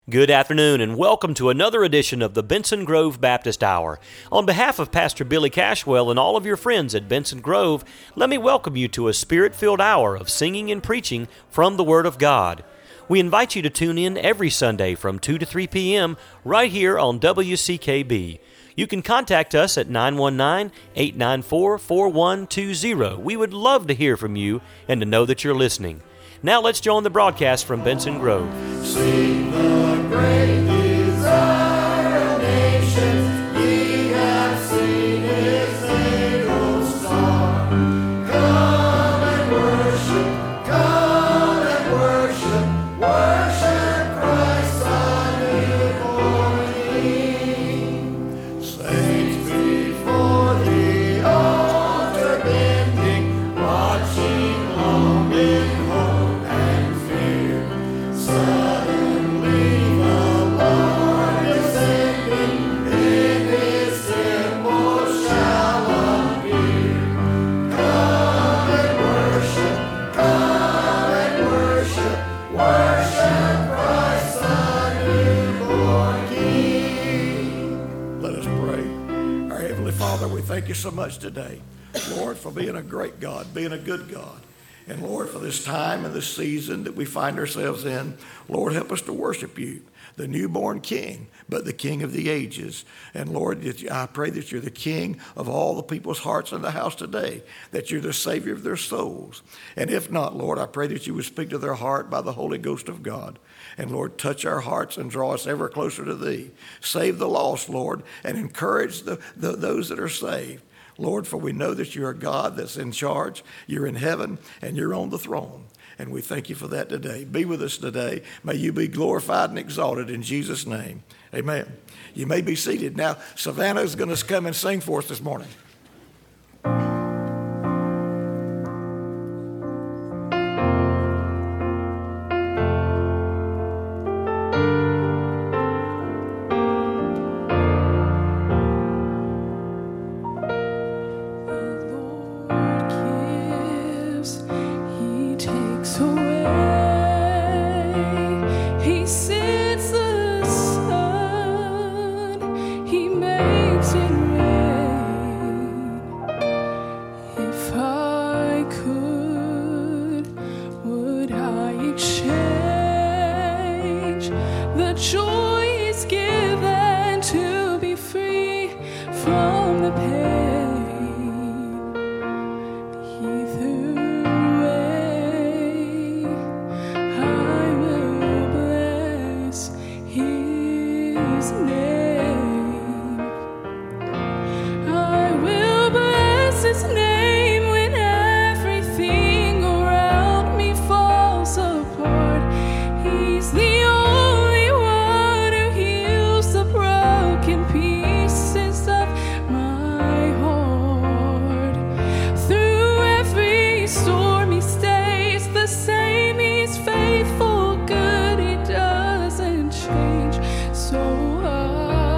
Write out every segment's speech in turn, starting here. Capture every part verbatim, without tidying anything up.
Good afternoon and welcome to another edition of the Benson Grove Baptist Hour. On behalf of Pastor Billy Cashwell and all of your friends at Benson Grove, let me welcome you to a spirit-filled hour of singing and preaching from the Word of God. We invite you to tune in every Sunday from two to three p.m. right here on W C K B. You can contact us at nine one nine, eight nine four, four one two zero. We would love to hear from you and to know that you're listening. Now let's join the broadcast from Benson Grove. Sing the great desire of nations, ye have seen his natal star. Come and worship, come and worship, worship Christ our newborn King. Saints before the altar bending, watching longing hope. Thank you so much today, Lord, for being a great God, being a good God. And Lord, for this time and this season that we find ourselves in, Lord, help us to worship you, the newborn King, but the King of the ages. And Lord, I pray that you're the King of all the people's hearts in the house today, that you're the Savior of their souls. And if not, Lord, I pray that you would speak to their heart by the Holy Ghost of God. And Lord, touch our hearts and draw us ever closer to thee. Save the lost, Lord, and encourage the, the, those that are saved. Lord, for we know that you're a God that's in charge. You're in heaven and you're on the throne. And we thank you for that today. Be with us today. May you be glorified and exalted in Jesus' name. Amen. You may be seated. Now, Savannah is going to come and sing for us this morning. Faithful, good, he doesn't change. So I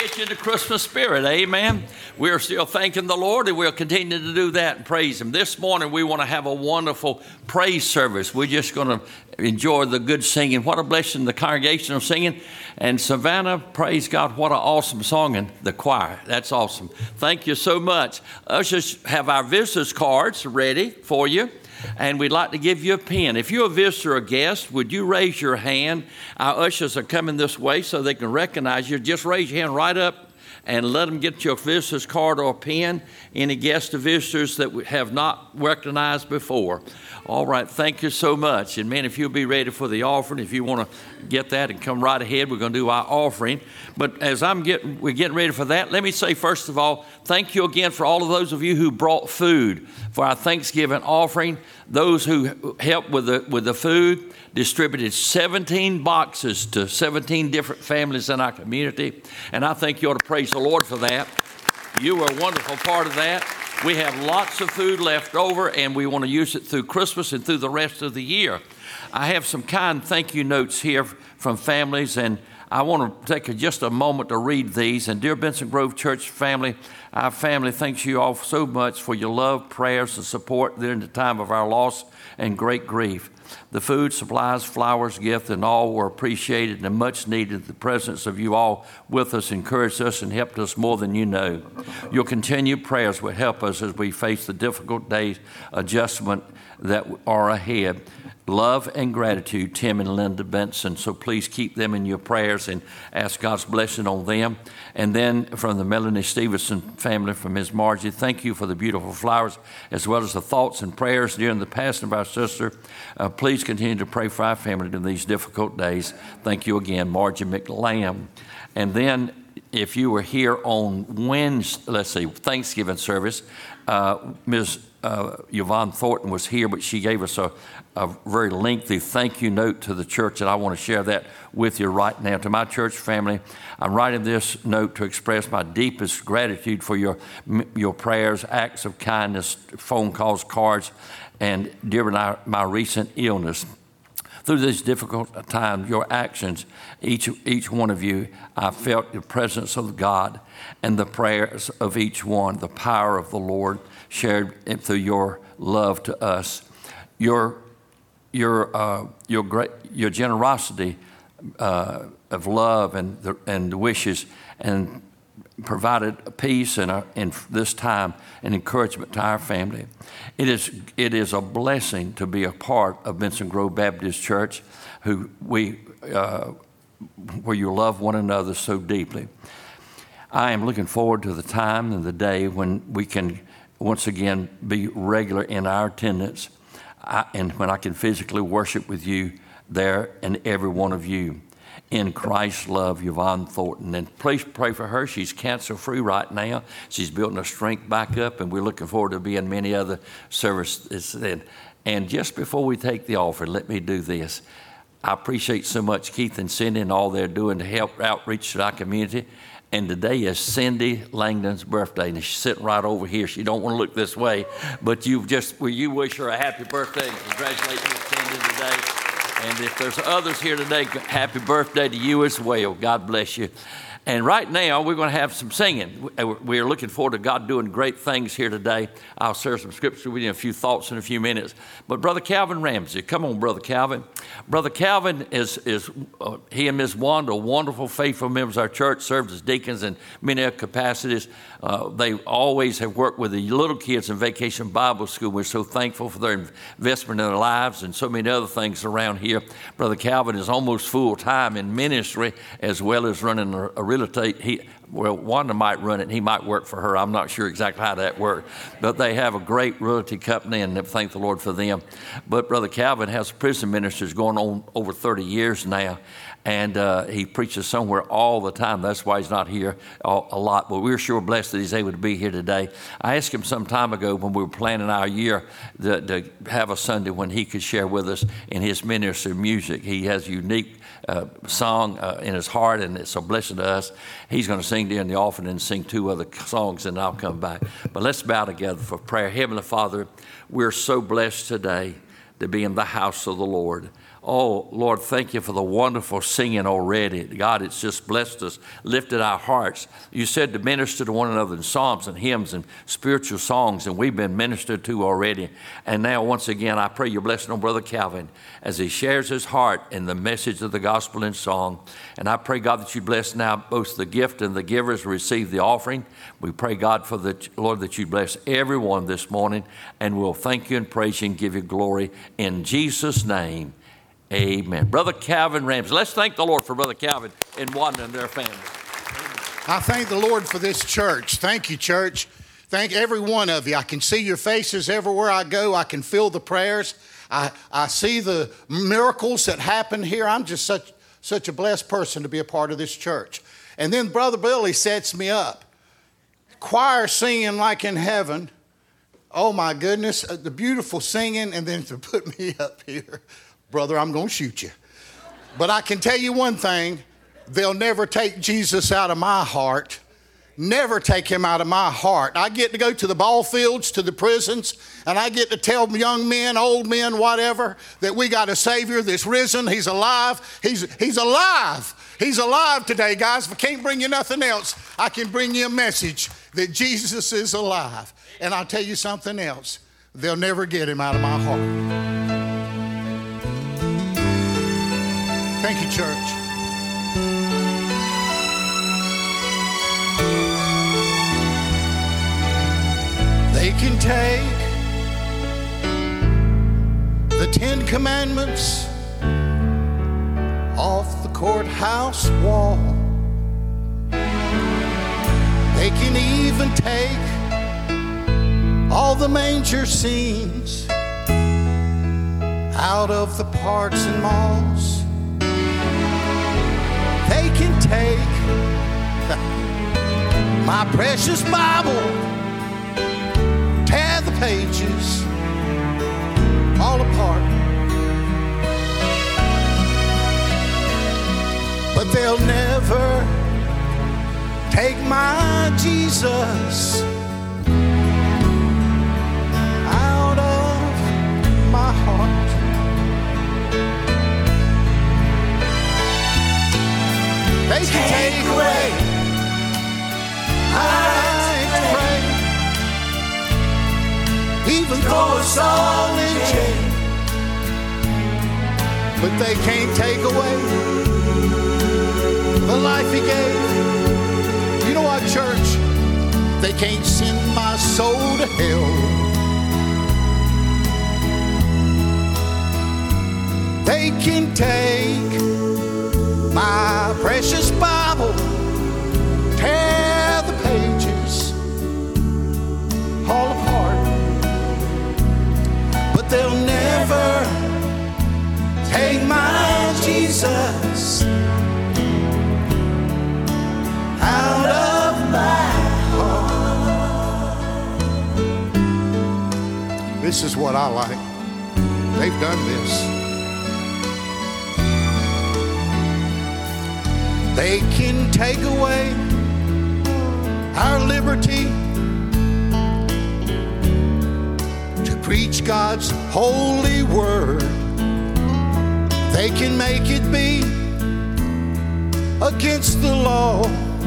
get you in the Christmas spirit. Amen. We're still thanking the Lord, and we'll continue to do that and praise Him. This morning, we want to have a wonderful praise service. We're just going to enjoy the good singing. What a blessing, the congregation of singing. And Savannah, praise God, what an awesome song. And the choir, that's awesome. Thank you so much. Us just have our visitors cards ready for you. And we'd like to give you a pen. If you're a visitor or a guest, would you raise your hand? Our ushers are coming this way so they can recognize you. Just raise your hand right up and let them get your visitor's card or a pen. Any guests or visitors that we have not recognized before. All right, thank you so much. And man, if you'll be ready for the offering, if you want to get that and come right ahead, we're going to do our offering. But as I'm getting, we're getting ready for that, let me say first of all, thank you again for all of those of you who brought food for our Thanksgiving offering. Those who helped with the with the food distributed seventeen boxes to seventeen different families in our community. And I think you ought to praise the Lord for that. You were a wonderful part of that. We have lots of food left over, and we want to use it through Christmas and through the rest of the year. I have some kind thank you notes here from families, and I want to take a, just a moment to read these. And dear Benson Grove Church family, our family thanks you all so much for your love, prayers, and support during the time of our loss and great grief. The food, supplies, flowers, gifts, and all were appreciated and much needed. The presence of you all with us encouraged us and helped us more than you know. Your continued prayers will help us as we face the difficult days adjustment that are ahead. Love and gratitude, Tim and Linda Benson. So please keep them in your prayers and ask God's blessing on them. And then from the Melanie Stevenson family, from Miz Margie, thank you for the beautiful flowers as well as the thoughts and prayers during the passing of our sister. Uh, please continue to pray for our family in these difficult days. Thank you again, Margie McLam. And then if you were here on Wednesday, let's see, Thanksgiving service, uh, Miz Uh, Yvonne Thornton was here, but she gave us a, a very lengthy thank you note to the church, and I want to share that with you right now. To my church family, I'm writing this note to express my deepest gratitude for your your prayers, acts of kindness, phone calls, cards, and during our, my recent illness. Through this difficult time, your actions, each each one of you, I felt the presence of God and the prayers of each one, the power of the Lord shared through your love to us. Your your uh, your great your generosity uh, of love and the, and the wishes and provided peace in, our, in this time and encouragement to our family. It is it is a blessing to be a part of Benson Grove Baptist Church, who we uh, where you love one another so deeply. I am looking forward to the time and the day when we can once again be regular in our attendance, I, and when I can physically worship with you there and every one of you. In Christ's love, Yvonne Thornton. And please pray for her. She's cancer-free right now. She's building her strength back up, and we're looking forward to being many other services. And, and just before we take the offering, let me do this. I appreciate so much Keith and Cindy and all they're doing to help outreach to our community. And today is Cindy Langdon's birthday, and she's sitting right over here. She don't want to look this way, but you just will you wish her a happy birthday and congratulate you, Cindy, today. And if there's others here today, happy birthday to you as well. God bless you. And right now, we're going to have some singing. We're looking forward to God doing great things here today. I'll share some scripture with you, a few thoughts in a few minutes. But Brother Calvin Ramsey, come on, Brother Calvin. Brother Calvin is, is uh, he and Miz Wanda, wonderful, faithful members of our church, served as deacons in many other capacities. Uh, they always have worked with the little kids in Vacation Bible School. We're so thankful for their investment in their lives and so many other things around here. Brother Calvin is almost full-time in ministry as well as running a, a real estate. He, well, Wanda might run it. He might work for her. I'm not sure exactly how that works. But they have a great realty company, and thank the Lord for them. But Brother Calvin has prison ministers going on over thirty years now. And uh, he preaches somewhere all the time. That's why he's not here a, a lot. But we're sure blessed that he's able to be here today. I asked him some time ago when we were planning our year to, to have a Sunday when he could share with us in his ministry of music. He has a unique uh, song uh, in his heart, and it's a blessing to us. He's going to sing during the offering and sing two other songs, and I'll come back. But let's bow together for prayer. Heavenly Father, we're so blessed today to be in the house of the Lord. Oh, Lord, thank you for the wonderful singing already. God, it's just blessed us, lifted our hearts. You said to minister to one another in psalms and hymns and spiritual songs, and we've been ministered to already. And now, once again, I pray your blessing on Brother Calvin as he shares his heart in the message of the gospel in song. And I pray, God, that you bless now both the gift and the givers receive the offering. We pray, God, for the Lord, that you bless everyone this morning, and we'll thank you and praise you and give you glory in Jesus' name. Amen. Brother Calvin Ramsey. Let's thank the Lord for Brother Calvin and Wanda and their family. I thank the Lord for this church. Thank you, church. Thank every one of you. I can see your faces everywhere I go. I can feel the prayers. I, I see the miracles that happen here. I'm just such, such a blessed person to be a part of this church. And then Brother Billy sets me up. Choir singing like in heaven. Oh, my goodness. The beautiful singing, and then to put me up here. Brother, I'm going to shoot you. But I can tell you one thing. They'll never take Jesus out of my heart. Never take him out of my heart. I get to go to the ball fields, to the prisons, and I get to tell young men, old men, whatever, that we got a Savior that's risen. He's alive. He's, he's alive. He's alive today, guys. If I can't bring you nothing else, I can bring you a message that Jesus is alive. And I'll tell you something else. They'll never get him out of my heart. Thank you, church. They can take the Ten Commandments off the courthouse wall. They can even take all the manger scenes out of the parks and malls. They can take my precious Bible, tear the pages all apart, but they'll never take my Jesus out of my heart. They can take, take away my right to pray, even though it's all in jail. But they can't take away the life he gave. You know what, church? They can't send my soul to hell. They can take my precious Bible, tear the pages all apart, but they'll never take my Jesus out of my heart. This is what I like. They've done this. They can take away our liberty to preach God's holy word. They can make it be against the law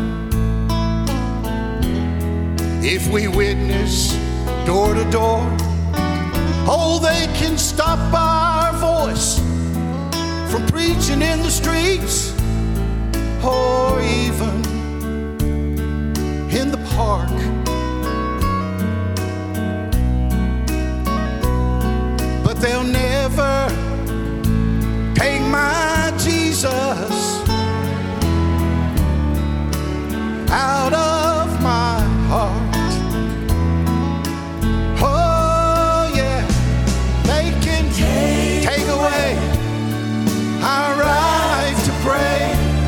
if we witness door to door. Oh, they can stop our voice from preaching in the streets, or even in the park. But they'll never take my Jesus out of my heart. Oh yeah, they can take, take away our right to pray,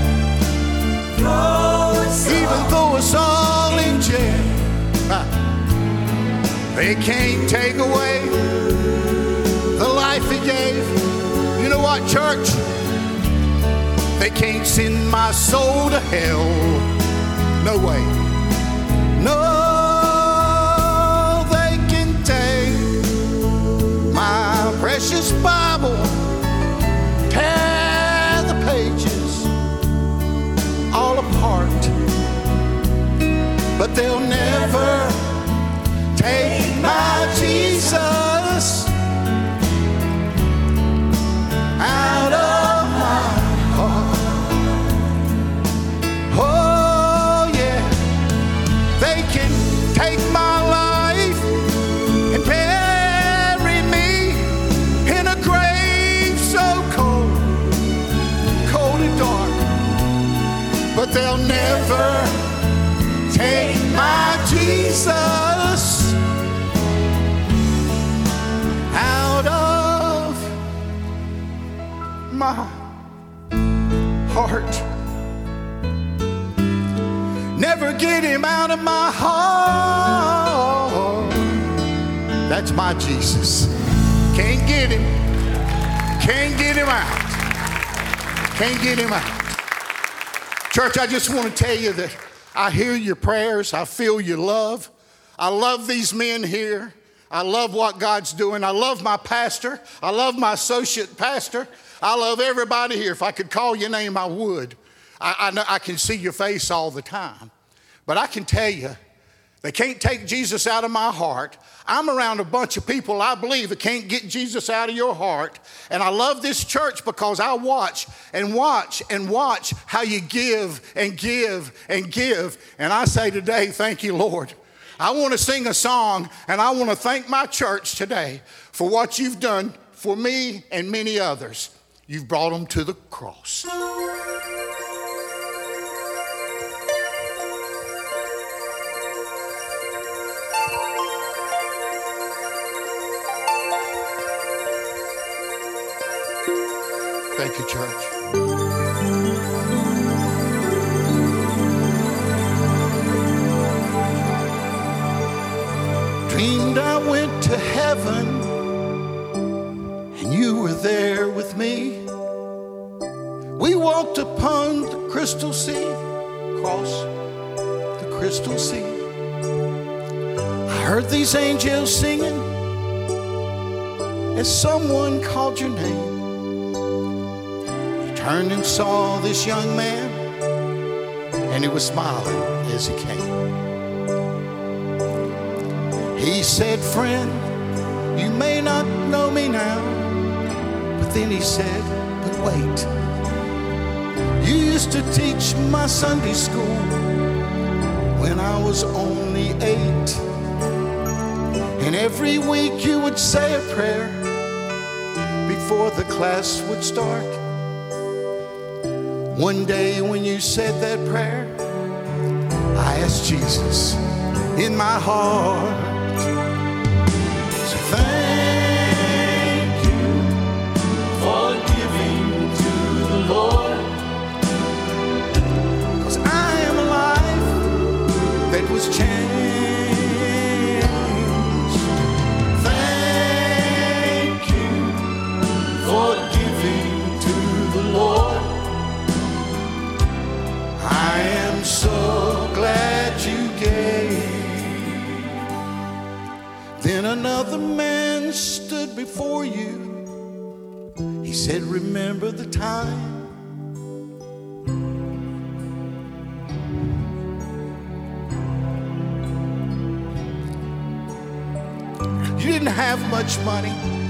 even though it's all in jail. They can't take away the life he gave. You know what, church? They can't send my soul to hell. No way. No, they can take my precious Bible, but they'll never take my Jesus out of my heart. Never get him out of my heart. That's my Jesus. Can't get him. Can't get him out. Can't get him out. Church, I just want to tell you that I hear your prayers. I feel your love. I love these men here. I love what God's doing. I love my pastor. I love my associate pastor. I love everybody here. If I could call your name, I would. I, I, know, I can see your face all the time. But I can tell you, they can't take Jesus out of my heart. I'm around a bunch of people I believe that can't get Jesus out of your heart. And I love this church because I watch and watch and watch how you give and give and give. And I say today, thank you, Lord. I want to sing a song, and I want to thank my church today for what you've done for me and many others. You've brought them to the cross. Thank you, church. Dreamed I went to heaven and you were there with me. We walked upon the crystal sea, across the crystal sea. I heard these angels singing as someone called your name. Turned and saw this young man, and he was smiling as he came. He said, friend, you may not know me now, but then he said, but wait. You used to teach my Sunday school when I was only eight. And every week you would say a prayer before the class would start. One day when you said that prayer, I asked Jesus in my heart. So thank you for giving to the Lord, 'cause I am a life that was changed. Thank you for giving to the Lord. I am so glad you gave. Then another man stood before you. He said, remember the time you didn't have much money,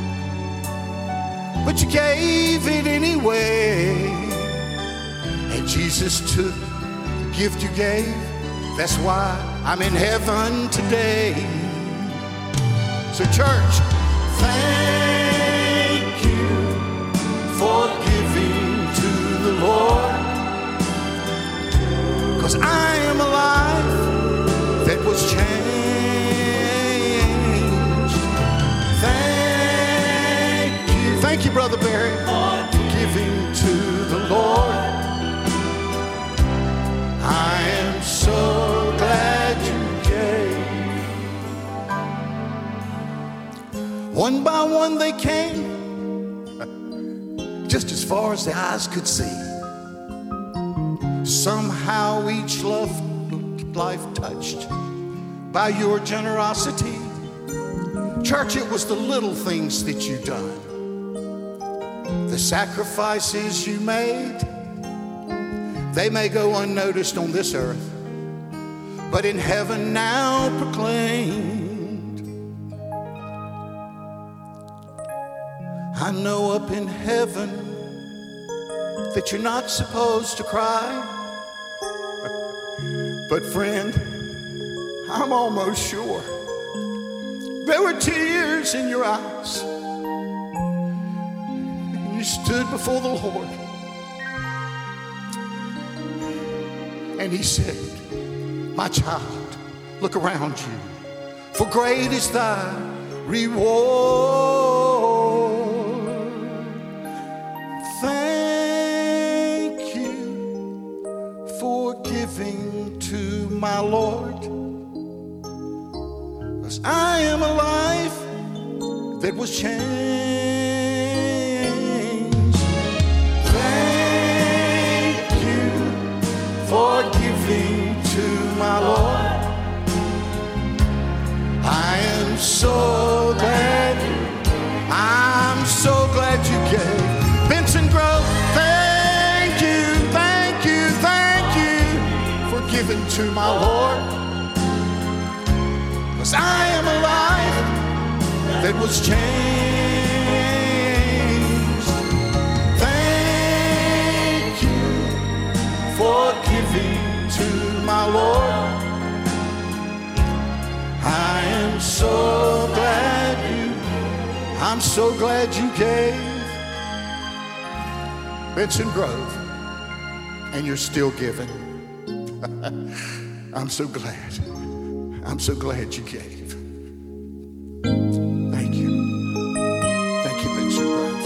but you gave it anyway. And Jesus took the gift you gave. That's why I'm in heaven today. So church, thank you for giving to the Lord, 'cause I am a life that was changed. Thank you. Thank you, Brother Barry, for giving to the Lord. I am so glad you gave. One by one they came, just as far as the eyes could see. Somehow each life touched by your generosity. Church, it was the little things that you done, the sacrifices you made. They may go unnoticed on this earth, but in heaven now proclaimed. I know up in heaven that you're not supposed to cry, but friend, I'm almost sure there were tears in your eyes. And you stood before the Lord. And he said, my child, look around you, for great is thy reward. Thank you for giving to my Lord, 'cause I am a life that was changed. Thank you for giving to my Lord. I am so glad, I'm so glad you gave. Benson Grove, thank you, thank you, thank you for giving to my Lord. 'Cause I am a life that was changed. Thank you for giving to my Lord. I am so glad you, I'm so glad you gave. Benson Grove, and you're still giving. I'm so glad. I'm so glad you gave. Thank you. Thank you, Benson Grove.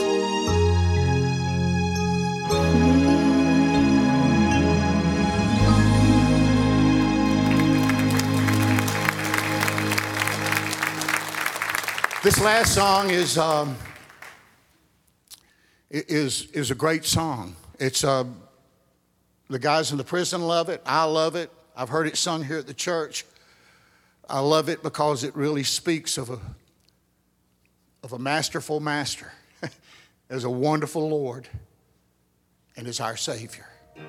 This last song is um, is is a great song. It's uh, the guys in the prison love it. I love it. I've heard it sung here at the church. I love it because it really speaks of a of a masterful master, as a wonderful Lord, and as our Savior.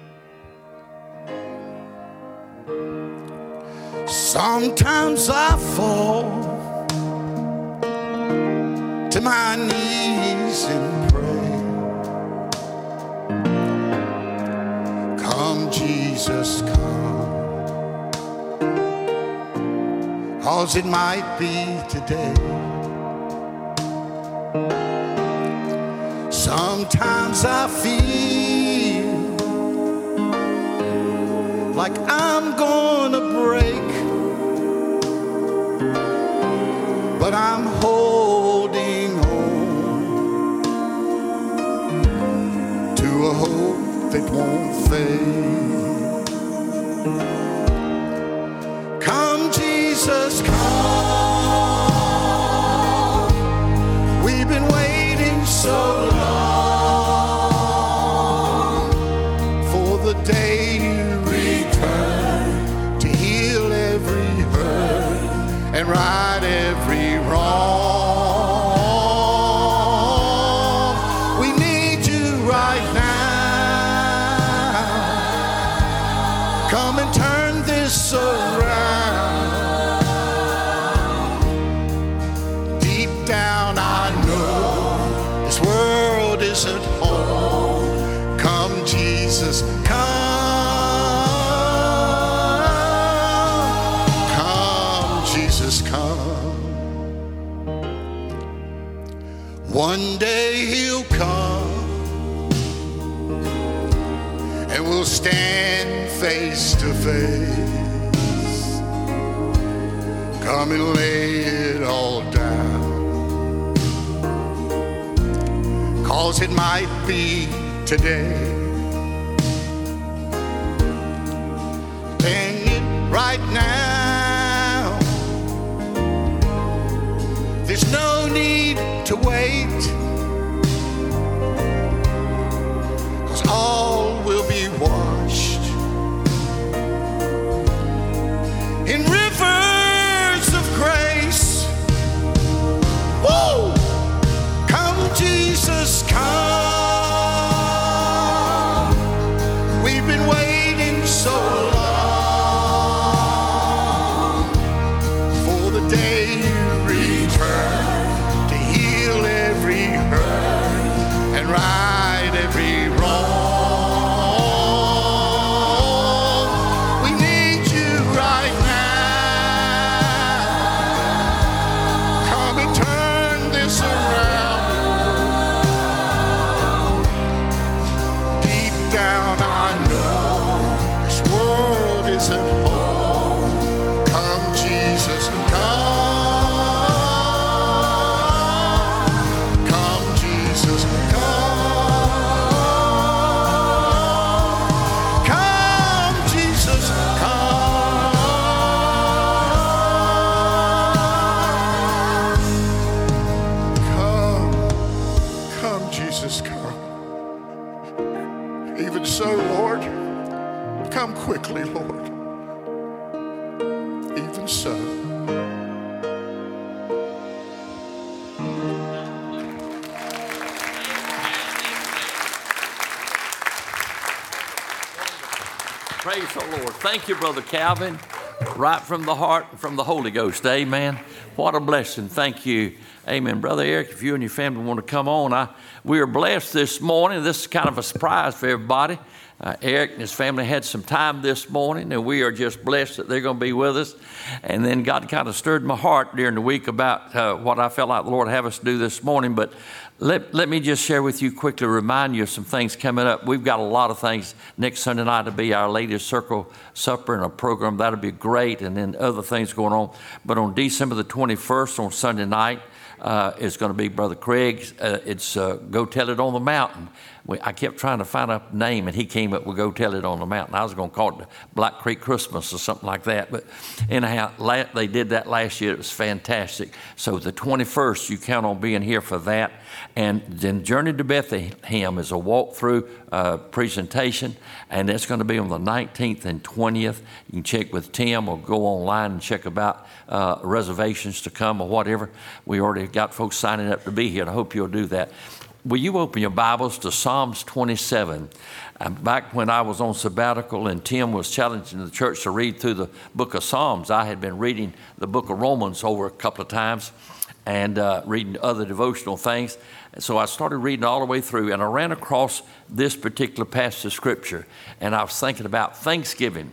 Sometimes I fall to my knees and pray. Come, Jesus, come, 'cause it might be today. Sometimes I feel like I'm gonna break, but I'm holding on to a hope that won't fade. Come, Jesus, come. We've been waiting so long for the day you return to heal every hurt and right every wrong. We need you right now. Come and turn this around. Deep down I know this world isn't home. Come, Jesus, come. Come, Jesus, come. One day he'll come and we'll stand face to face. Come and lay it all down, 'cause it might be today. And it right now, there's no need to wait, 'cause all will be washed in rivers of grace. Woo! Come, Jesus, come. We've been waiting so long for the day you return to heal every hurt and right every wrong. dancing home. Come, Jesus, come. Come, Jesus, come. Come, Jesus, come. Come, come, Jesus, come. Even so, Lord, come quickly, Lord. Even so. Praise the Lord. Thank you, Brother Calvin. Right from the heart and from the Holy Ghost. Amen. What a blessing. Thank you. Amen. Brother Eric, if you and your family want to come on, I, we are blessed this morning. This is kind of a surprise for everybody. Uh, Eric and his family had some time this morning, and we are just blessed that they're going to be with us. And then God kind of stirred my heart during the week about uh, what I felt like the Lord have us do this morning. But let, let me just share with you quickly, remind you of some things coming up. We've got a lot of things next Sunday night to be our Ladies' Circle Supper and a program. That'll be great, and then other things going on. But on December the twenty-first, on Sunday night, Uh, is going to be Brother Craig's. Uh, it's uh, Go Tell It on the Mountain. We, I kept trying to find a name, and he came up with Go Tell It on the Mountain. I was going to call it the Black Creek Christmas or something like that. But anyhow, la- they did that last year. It was fantastic. So the twenty-first, you count on being here for that. And then Journey to Bethlehem is a walkthrough uh, presentation, and it's going to be on the nineteenth and twentieth. You can check with Tim or go online and check about uh, reservations to come or whatever. We already got folks signing up to be here, and I hope you'll do that. Will you open your Bibles to Psalms twenty-seven? Um, back when I was on sabbatical and Tim was challenging the church to read through the book of Psalms, I had been reading the book of Romans over a couple of times and uh, reading other devotional things. And so I started reading all the way through, and I ran across this particular passage of Scripture, and I was thinking about Thanksgiving.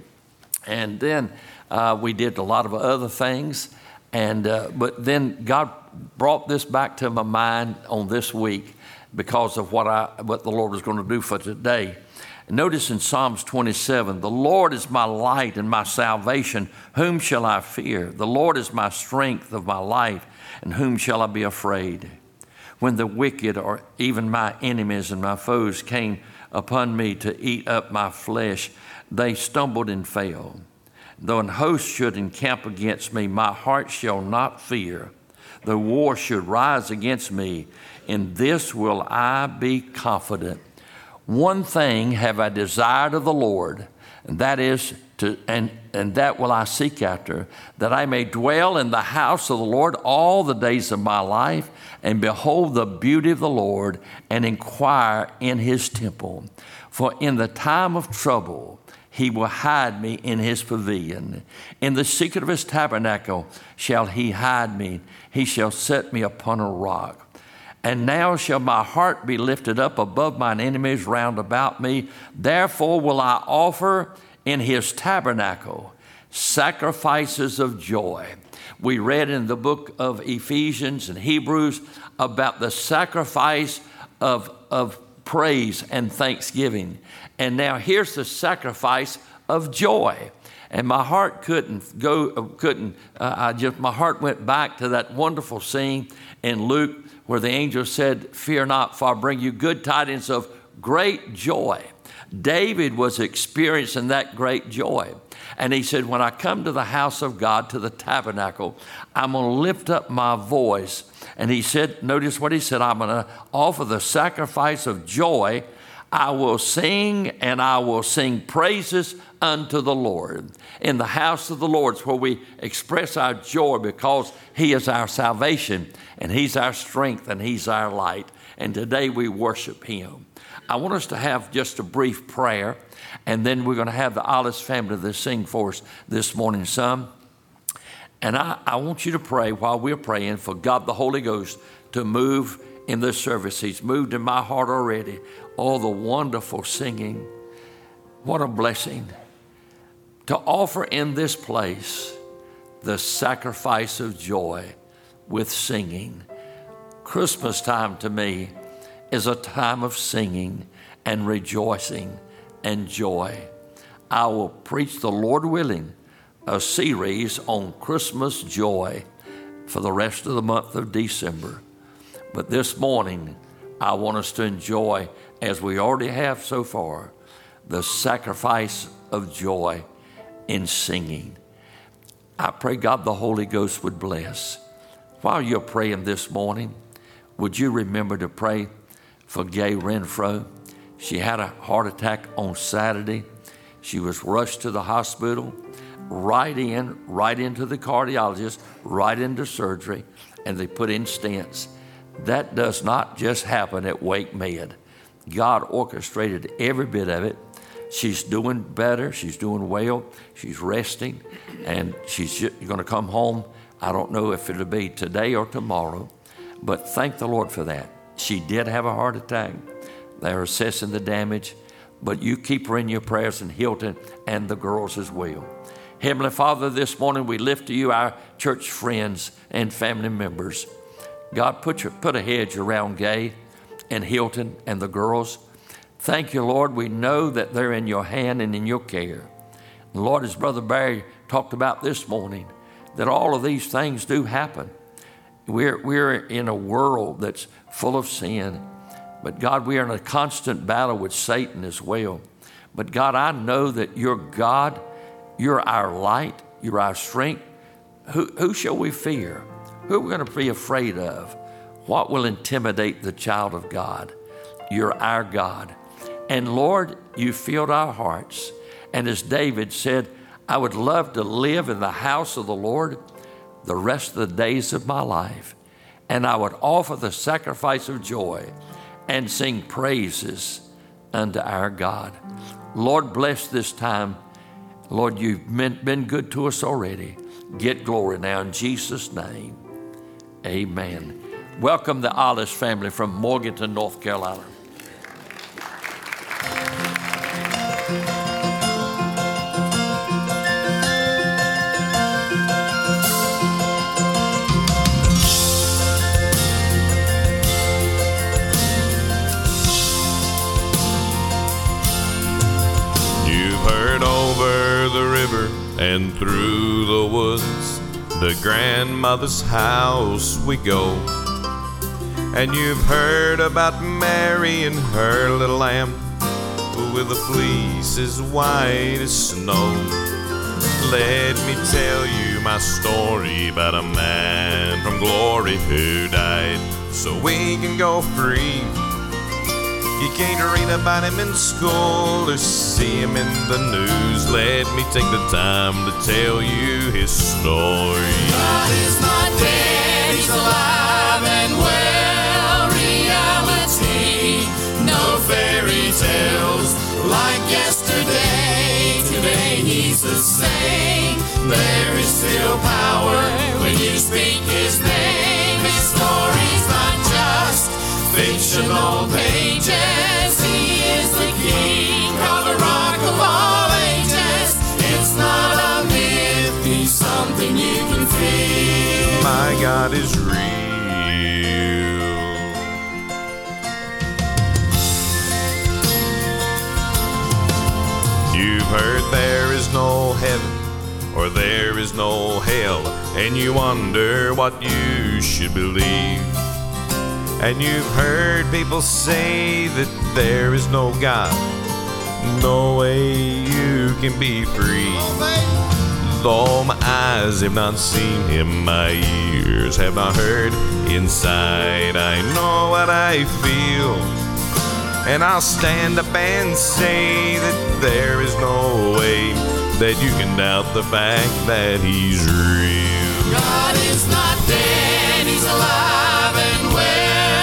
And then uh, we did a lot of other things, and uh, but then God brought this back to my mind on this week because of what I what the Lord was going to do for today. Notice in Psalms twenty-seven, the Lord is my light and my salvation. Whom shall I fear? The Lord is my strength of my life, and whom shall I be afraid? When the wicked, or even my enemies and my foes, came upon me to eat up my flesh, they stumbled and fell. Though an host should encamp against me, my heart shall not fear. The war should rise against me, in this will I be confident. One thing have I desired of the Lord, and that is to, and, and that will I seek after, that I may dwell in the house of the Lord all the days of my life, and behold the beauty of the Lord, and inquire in his temple. For in the time of trouble, he will hide me in his pavilion. In the secret of his tabernacle shall he hide me. He shall set me upon a rock. And now shall my heart be lifted up above mine enemies round about me. Therefore will I offer in his tabernacle sacrifices of joy. We read in the book of Ephesians and Hebrews about the sacrifice of, of praise and thanksgiving. And now here's the sacrifice of joy. And my heart couldn't go, couldn't, uh, I just, my heart went back to that wonderful scene in Luke where the angel said, "Fear not, for I bring you good tidings of great joy." David was experiencing that great joy. And he said, when I come to the house of God, to the tabernacle, I'm going to lift up my voice. And he said, notice what he said, I'm going to offer the sacrifice of joy. I will sing and I will sing praises unto the Lord. In the house of the Lord is where we express our joy because he is our salvation and he's our strength and he's our light. And today we worship him. I want us to have just a brief prayer, and then we're going to have the Alice family to sing for us this morning some. And I, I want you to pray while we're praying for God the Holy Ghost to move in this service. He's moved in my heart already. All the wonderful singing. What a blessing to offer in this place the sacrifice of joy with singing. Christmas time to me is a time of singing and rejoicing and joy. I will preach, the Lord willing, a series on Christmas joy for the rest of the month of December. But this morning, I want us to enjoy, as we already have so far, the sacrifice of joy in singing. I pray God the Holy Ghost would bless. While you're praying this morning, would you remember to pray for Gay Renfro? She had a heart attack on Saturday. She was rushed to the hospital, right in, right into the cardiologist, right into surgery, and they put in stents. That does not just happen at Wake Med. God orchestrated every bit of it. She's doing better. She's doing well. She's resting, and she's going to come home. I don't know if it'll be today or tomorrow, but thank the Lord for that. She did have a heart attack. They're assessing the damage, but you keep her in your prayers, in Hilton and the girls as well. Heavenly Father, this morning we lift to you our church friends and family members. God, put, your, put a hedge around Gay and Hilton and the girls. Thank you, Lord. We know that they're in your hand and in your care. And Lord, as Brother Barry talked about this morning, that all of these things do happen. We're, we're in a world that's full of sin. But God, we are in a constant battle with Satan as well. But God, I know that you're God. You're our light. You're our strength. Who, who shall we fear? Who are we going to be afraid of? What will intimidate the child of God? You're our God. And Lord, you filled our hearts. And as David said, I would love to live in the house of the Lord the rest of the days of my life. And I would offer the sacrifice of joy and sing praises unto our God. Lord, bless this time. Lord, you've been, been good to us already. Get glory now in Jesus' name. Amen. Welcome the Alice family from Morganton, North Carolina. Over the river and through the woods, the grandmother's house we go. And you've heard about Mary and her little lamb with a fleece as white as snow. Let me tell you my story about a man from glory who died so we can go free. You can't read about him in school or see him in the news. Let me take the time to tell you his story. God is not dead, he's alive and well. Reality, no fairy tales like yesterday. Today he's the same. There is still power when you speak his name. His story's not just fictional pages. He is the King, called the Rock of all ages. It's not a myth, he's something you can feel. My God is real. You've heard there is no heaven or there is no hell, and you wonder what you should believe. And you've heard people say that there is no God, no way you can be free. Though my eyes have not seen him, my ears have not heard. Inside I know what I feel, and I'll stand up and say that there is no way that you can doubt the fact that he's real. God is not dead, he's alive and well.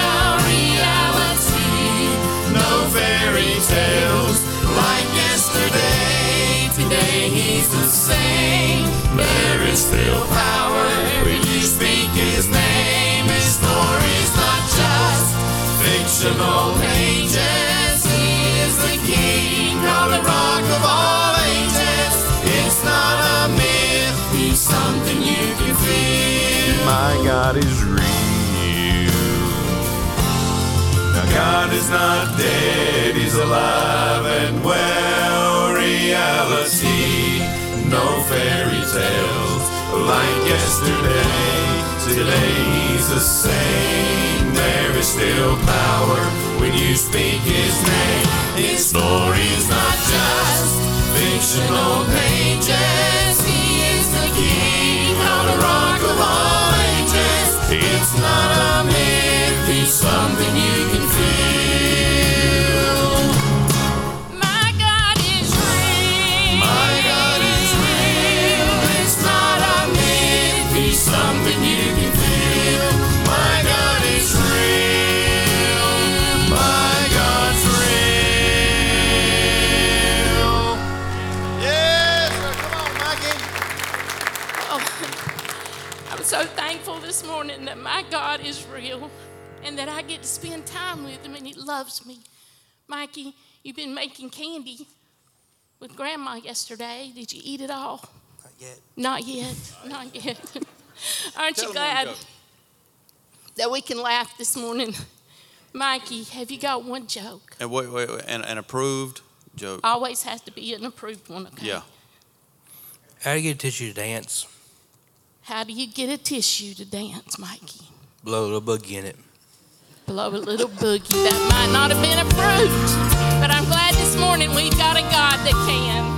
Fairy tales like yesterday. Today he's the same. There is still power when you speak his name. His story's not just fictional pages. He is the King, called the Rock of all ages. It's not a myth, he's something you can feel. My God is real. God is not dead, he's alive and well. Reality, yesterday. Today he's the same. There is still power when you speak his name. His story's not just fictional pages. He is the king on the rock of all ages. It's not a myth, he's something you can feel. My God is real. My God is real. It's not a myth, he's something you can feel. My God is real. My God's real. Yes, sir. Come on, Mikey. Oh, I'm so thankful this morning that my God is real and that I get to spend time with him and he loves me. Mikey, you've been making candy with Grandma yesterday. Did you eat it all? Not yet. Not yet. Not yet. Aren't Tell you them one glad joke. that we can laugh this morning? Mikey, have you got one joke? And wait, wait, wait, an, an approved joke. Always has to be an approved one, okay? Yeah. How do you get a tissue to dance? How do you get a tissue to dance, Mikey? Blow a little boogie in it. Blow a little boogie. That might not have been approved, but I'm glad this morning we've got a God that can.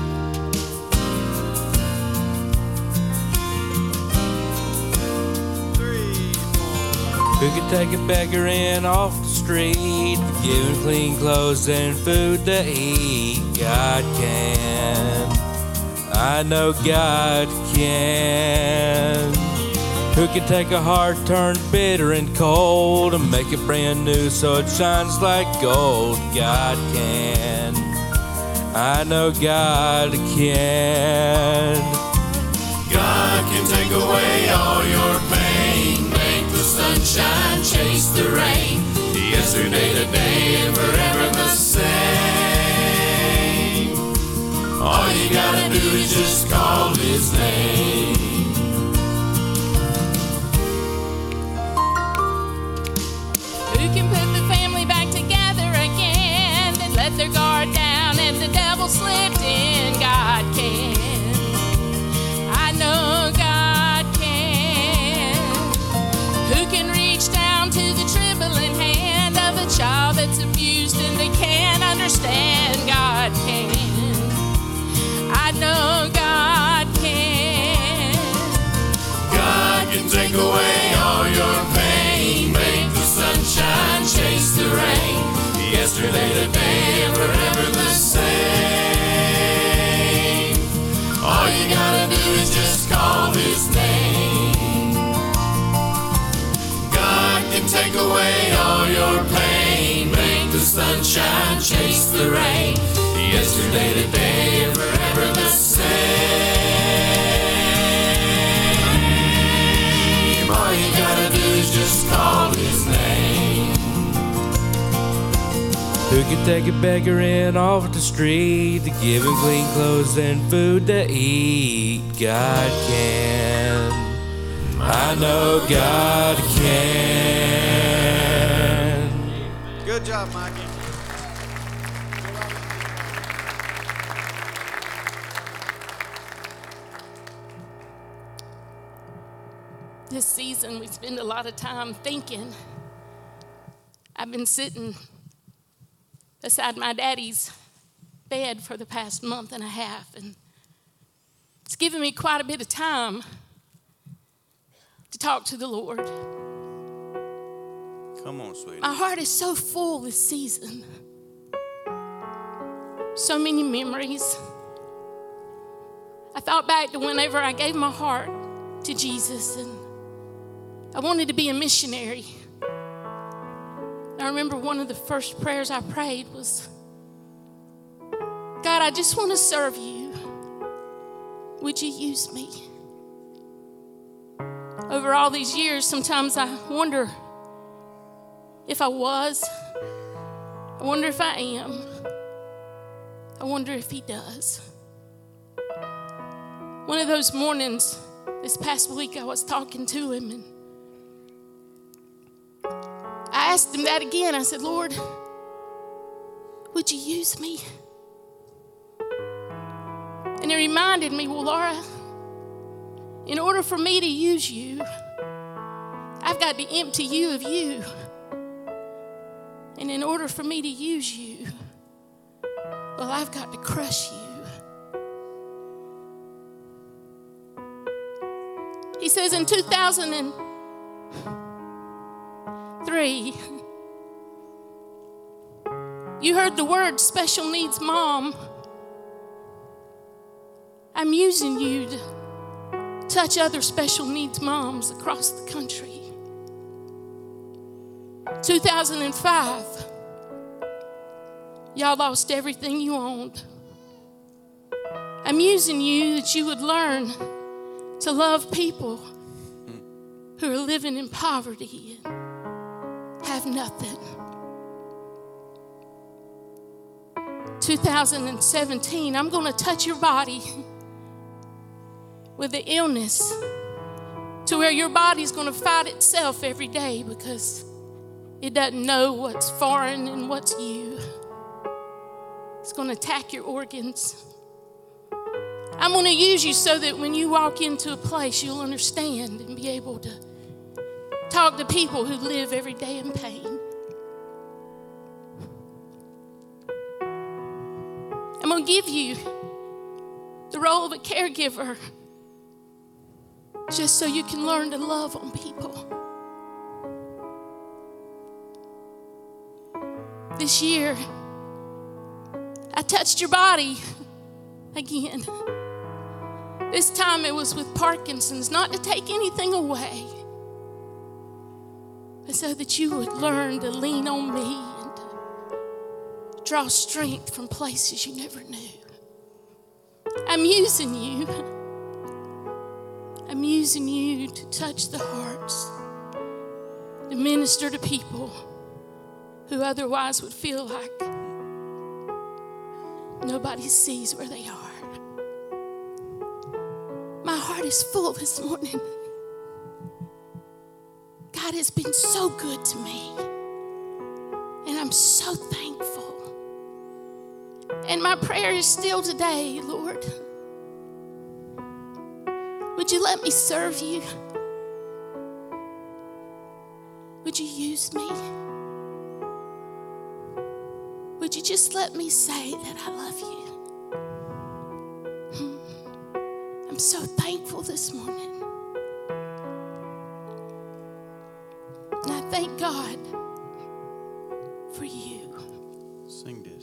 Who can take a beggar in off the street, give him clean clothes and food to eat? God can. I know God can. Who can take a heart turned bitter and cold and make it brand new so it shines like gold? God can. I know God can. God can take away all your pain, make the sunshine chase the rain. Yesterday, today, and forever the same. All you gotta do is just call his name. Who can put the family back together again and let their guard down and the devil slipped in? God can. I know God can. Who can reach down to the trembling hand of a child that's abused and they can't understand? God can. I know God can. God can take away all your pain, make the sunshine chase the rain. Yesterday, today, and forever the same. All you gotta do is just call his name. God can take away all your pain, make the sunshine chase the rain. Yesterday, today, and forever the same. All you gotta do is just call his name. Who can take a beggar in off the street to give him clean clothes and food to eat? God can. I know God can. Good job, Mikey. This season, we spend a lot of time thinking. I've been sitting beside my daddy's bed for the past month and a half, and it's given me quite a bit of time to talk to the Lord. Come on, sweetie. My heart is so full this season. So many memories. I thought back to whenever I gave my heart to Jesus, and I wanted to be a missionary. I remember one of the first prayers I prayed was, God, I just want to serve you. Would you use me? Over all these years, sometimes I wonder if I was. I wonder if I am. I wonder if he does. One of those mornings this past week, I was talking to him, and I asked him that again. I said, Lord, would you use me? And he reminded me, well, Laura, in order for me to use you, I've got to empty you of you. And in order for me to use you, well, I've got to crush you. He says in two thousand three, you heard the word special needs mom. I'm using you to touch other special needs moms across the country. two thousand five, y'all lost everything you owned. I'm using you that you would learn to love people who are living in poverty and have nothing. two thousand seventeen, I'm going to touch your body with the illness to where your body's going to fight itself every day because it doesn't know what's foreign and what's you. It's going to attack your organs. I'm going to use you so that when you walk into a place, you'll understand and be able to talk to people who live every day in pain. I'm going to give you the role of a caregiver just so you can learn to love on people. This year, I touched your body again. This time it was with Parkinson's, not to take anything away, but so that you would learn to lean on me and to draw strength from places you never knew. I'm using you. I'm using you to touch the hearts, to minister to people who otherwise would feel like nobody sees where they are. My heart is full this morning. God has been so good to me, and I'm so thankful. And my prayer is still today, Lord, would you let me serve you? Would you use me? Would you just let me say that I love you? Hmm. I'm so thankful this morning. And I thank God for you. Sing this.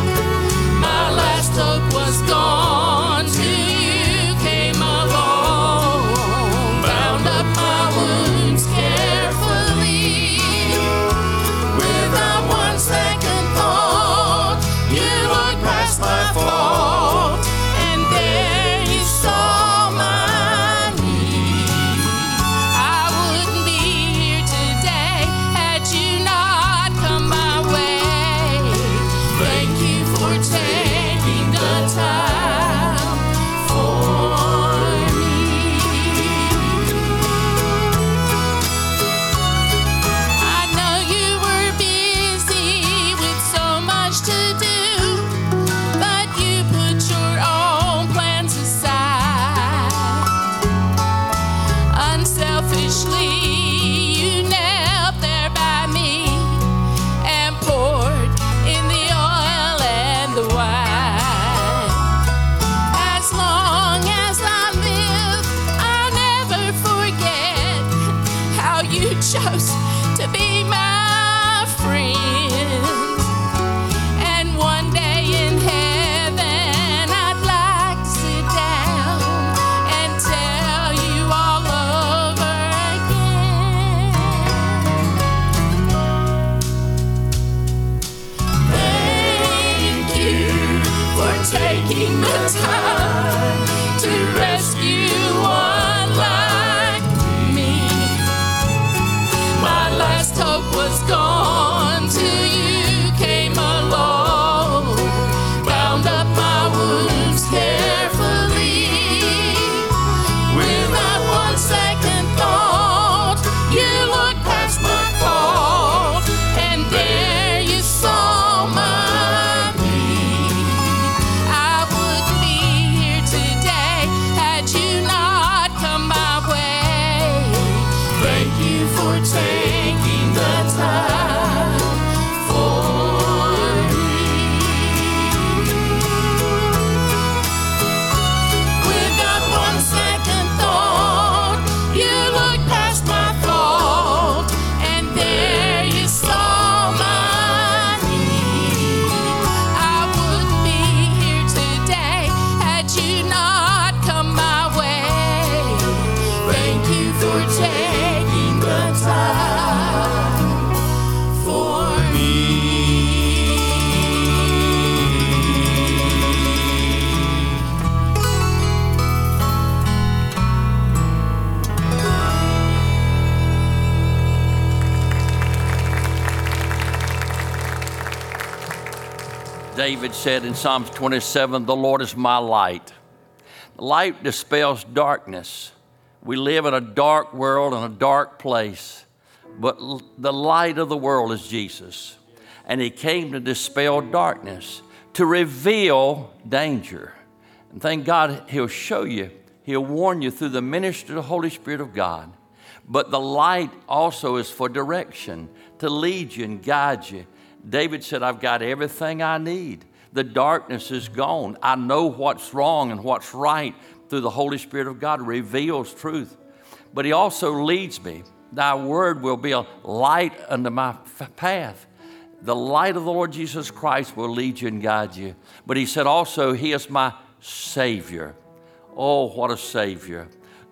Hope was gone till you came along. David said in Psalms twenty-seven, the Lord is my light. Light dispels darkness. We live in a dark world and a dark place, but l- the light of the world is Jesus. And he came to dispel darkness, to reveal danger. And thank God he'll show you, he'll warn you through the ministry of the Holy Spirit of God. But the light also is for direction, to lead you and guide you. David said, I've got everything I need. The darkness is gone. I know what's wrong and what's right through the Holy Spirit of God, reveals truth. But he also leads me. Thy word will be a light unto my f- path. The light of the Lord Jesus Christ will lead you and guide you. But he said also, he is my Savior. Oh, what a Savior.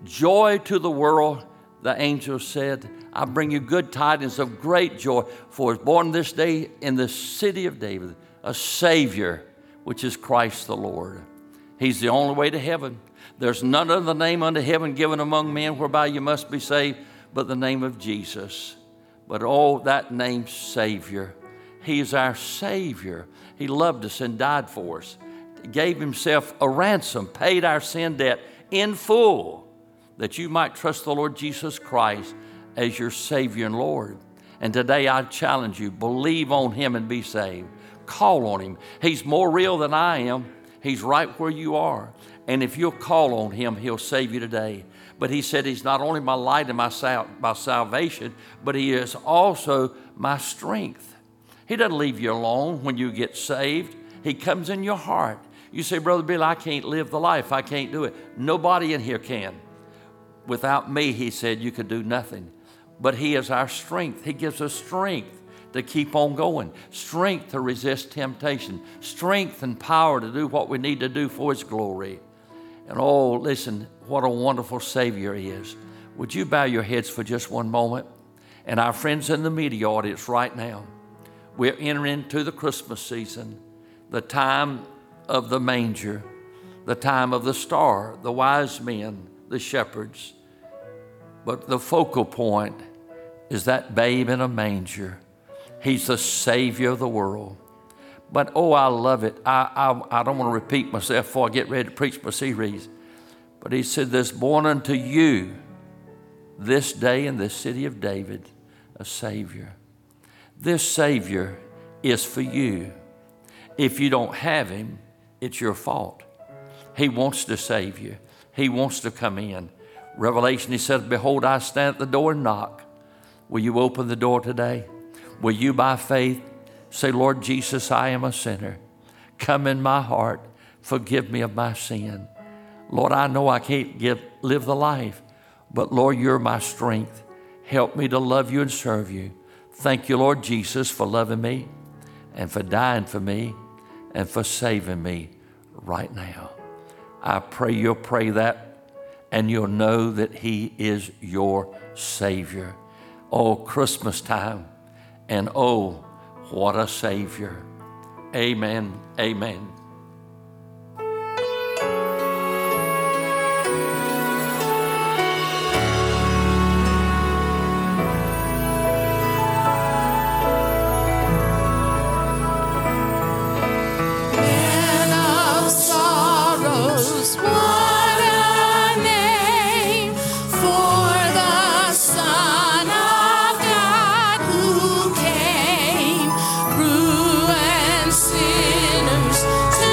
Joy to the world, the angel said, I bring you good tidings of great joy, for is born this day in the city of David a Savior, which is Christ the Lord. He's the only way to heaven. There's none other name under heaven given among men whereby you must be saved but the name of Jesus. But oh, that name Savior. He is our Savior. He loved us and died for us. He gave himself a ransom, paid our sin debt in full, that you might trust the Lord Jesus Christ as your Savior and Lord. And today I challenge you, believe on him and be saved. Call on him. He's more real than I am. He's right where you are. And if you'll call on him, he'll save you today. But he said he's not only my light and my, sal- my salvation, but he is also my strength. He doesn't leave you alone when you get saved. He comes in your heart. You say, Brother Bill, I can't live the life. I can't do it. Nobody in here can. Without me, he said, you could do nothing. But he is our strength. He gives us strength to keep on going, strength to resist temptation, strength and power to do what we need to do for his glory. And oh, listen, what a wonderful Savior he is. Would you bow your heads for just one moment? And our friends in the media audience right now, we're entering into the Christmas season, the time of the manger, the time of the star, the wise men, the shepherds. But the focal point is that babe in a manger. He's the Savior of the world. But, oh, I love it. I, I, I don't want to repeat myself before I get ready to preach my series. But he said, there's born unto you this day in the city of David a Savior. This Savior is for you. If you don't have him, it's your fault. He wants to save you. He wants to come in. Revelation, he said, behold, I stand at the door and knock. Will you open the door today? Will you by faith say, Lord Jesus, I am a sinner. Come in my heart. Forgive me of my sin. Lord, I know I can't give, live the life, but Lord, you're my strength. Help me to love you and serve you. Thank you, Lord Jesus, for loving me and for dying for me and for saving me right now. I pray you'll pray that and you'll know that he is your Savior. Oh, Christmas time. And oh, what a Savior. Amen. Amen. Man of sorrows, what a name for the Son of God who came, grew and sinners to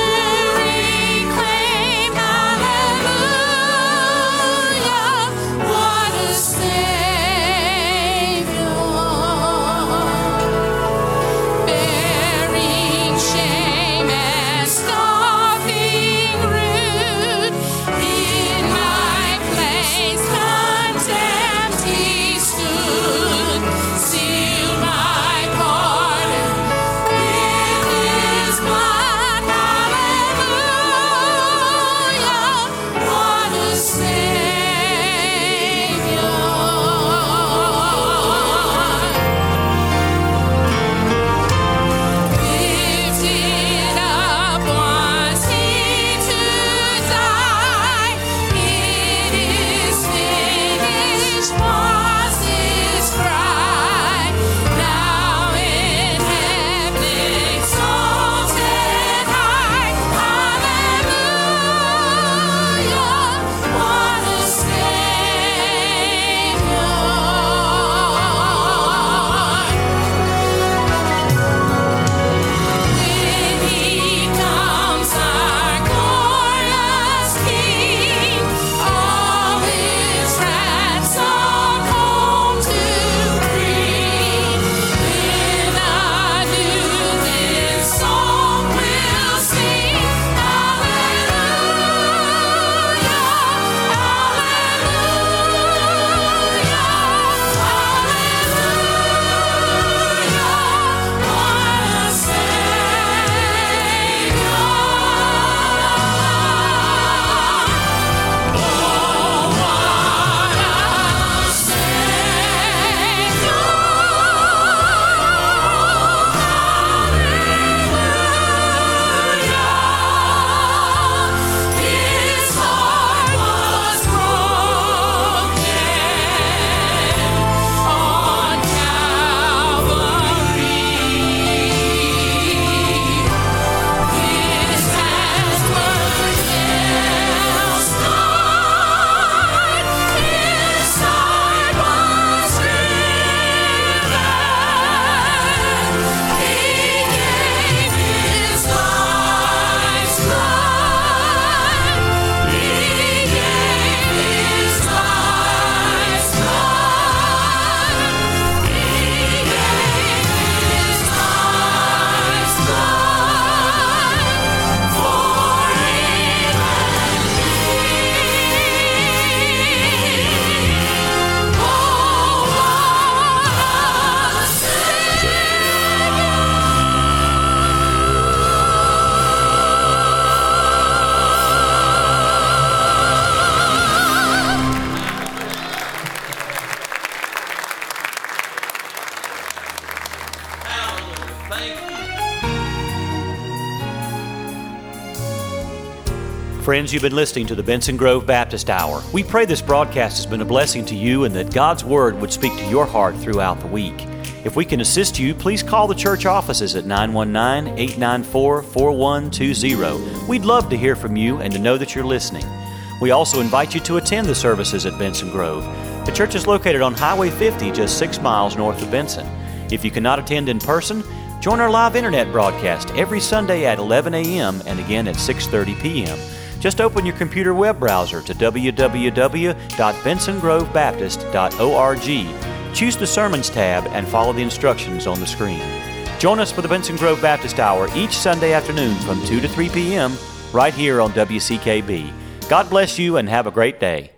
Friends, you've been listening to the Benson Grove Baptist Hour. We pray this broadcast has been a blessing to you and that God's Word would speak to your heart throughout the week. If we can assist you, please call the church offices at nine one nine, eight nine four, four one two zero. We'd love to hear from you and to know that you're listening. We also invite you to attend the services at Benson Grove. The church is located on Highway fifty, just six miles north of Benson. If you cannot attend in person, join our live internet broadcast every Sunday at eleven a.m. and again at six thirty p.m. Just open your computer web browser to w w w dot benson grove baptist dot org. Choose the Sermons tab and follow the instructions on the screen. Join us for the Benson Grove Baptist Hour each Sunday afternoon from two to three p.m. right here on W C K B. God bless you and have a great day.